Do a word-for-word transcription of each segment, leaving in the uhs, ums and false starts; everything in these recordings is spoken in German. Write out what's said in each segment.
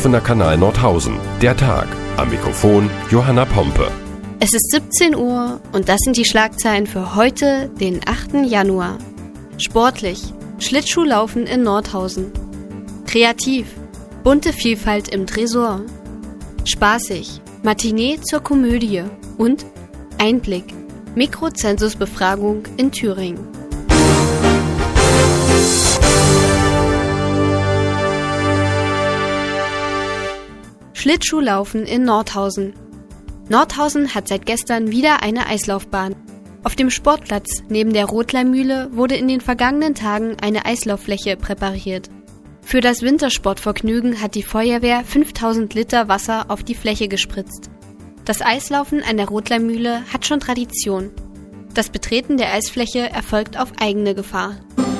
offener Kanal Nordhausen. Der Tag. Am Mikrofon Johanna Pompe. Es ist siebzehn Uhr und das sind die Schlagzeilen für heute, den achten Januar. Sportlich. Schlittschuhlaufen in Nordhausen. Kreativ. Bunte Vielfalt im Tresor. Spaßig. Matinee zur Komödie. Und Einblick. Mikrozensusbefragung in Thüringen. Schlittschuhlaufen in Nordhausen. Nordhausen hat seit gestern wieder eine Eislaufbahn. Auf dem Sportplatz neben der Rotleimühle wurde in den vergangenen Tagen eine Eislauffläche präpariert. Für das Wintersportvergnügen hat die Feuerwehr fünftausend Liter Wasser auf die Fläche gespritzt. Das Eislaufen an der Rotleimühle hat schon Tradition. Das Betreten der Eisfläche erfolgt auf eigene Gefahr.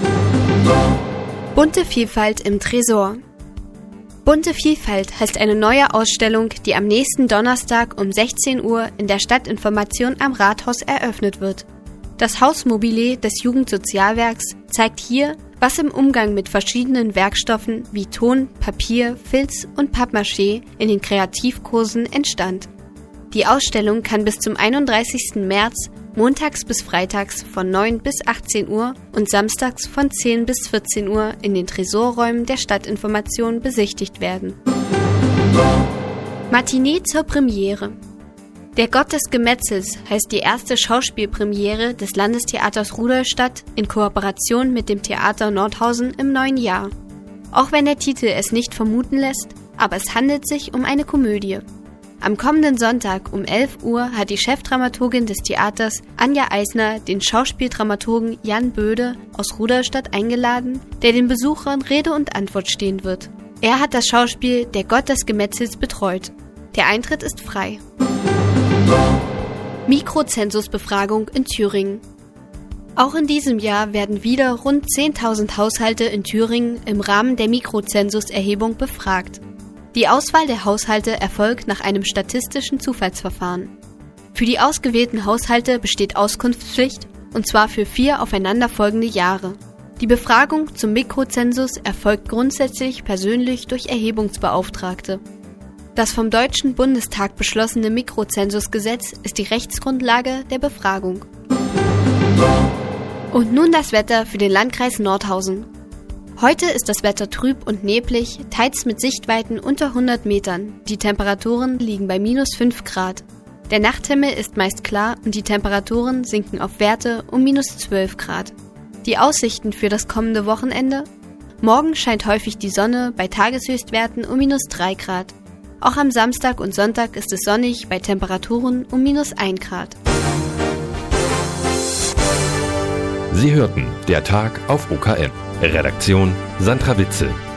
Bunte Vielfalt im Tresor. Bunte Vielfalt heißt eine neue Ausstellung, die am nächsten Donnerstag um sechzehn Uhr in der Stadtinformation am Rathaus eröffnet wird. Das Hausmobile des Jugendsozialwerks zeigt hier, was im Umgang mit verschiedenen Werkstoffen wie Ton, Papier, Filz und Pappmaché in den Kreativkursen entstand. Die Ausstellung kann bis zum einunddreißigsten März montags bis freitags von neun bis achtzehn Uhr und samstags von zehn bis vierzehn Uhr in den Tresorräumen der Stadtinformation besichtigt werden. Matinee zur Premiere. Der Gott des Gemetzels heißt die erste Schauspielpremiere des Landestheaters Rudolstadt in Kooperation mit dem Theater Nordhausen im neuen Jahr. Auch wenn der Titel es nicht vermuten lässt, aber es handelt sich um eine Komödie. Am kommenden Sonntag um elf Uhr hat die Chefdramaturgin des Theaters Anja Eisner den Schauspieldramaturgen Jan Böde aus Rudolstadt eingeladen, der den Besuchern Rede und Antwort stehen wird. Er hat das Schauspiel Der Gott des Gemetzels betreut. Der Eintritt ist frei. Mikrozensusbefragung in Thüringen. Auch in diesem Jahr werden wieder rund zehntausend Haushalte in Thüringen im Rahmen der Mikrozensuserhebung befragt. Die Auswahl der Haushalte erfolgt nach einem statistischen Zufallsverfahren. Für die ausgewählten Haushalte besteht Auskunftspflicht, und zwar für vier aufeinanderfolgende Jahre. Die Befragung zum Mikrozensus erfolgt grundsätzlich persönlich durch Erhebungsbeauftragte. Das vom Deutschen Bundestag beschlossene Mikrozensusgesetz ist die Rechtsgrundlage der Befragung. Und nun das Wetter für den Landkreis Nordhausen. Heute ist das Wetter trüb und neblig, teils mit Sichtweiten unter hundert Metern. Die Temperaturen liegen bei minus fünf Grad. Der Nachthimmel ist meist klar und die Temperaturen sinken auf Werte um minus zwölf Grad. Die Aussichten für das kommende Wochenende? Morgen scheint häufig die Sonne bei Tageshöchstwerten um minus drei Grad. Auch am Samstag und Sonntag ist es sonnig bei Temperaturen um minus ein Grad. Sie hörten Der Tag auf O K M. Redaktion Sandra Witzel.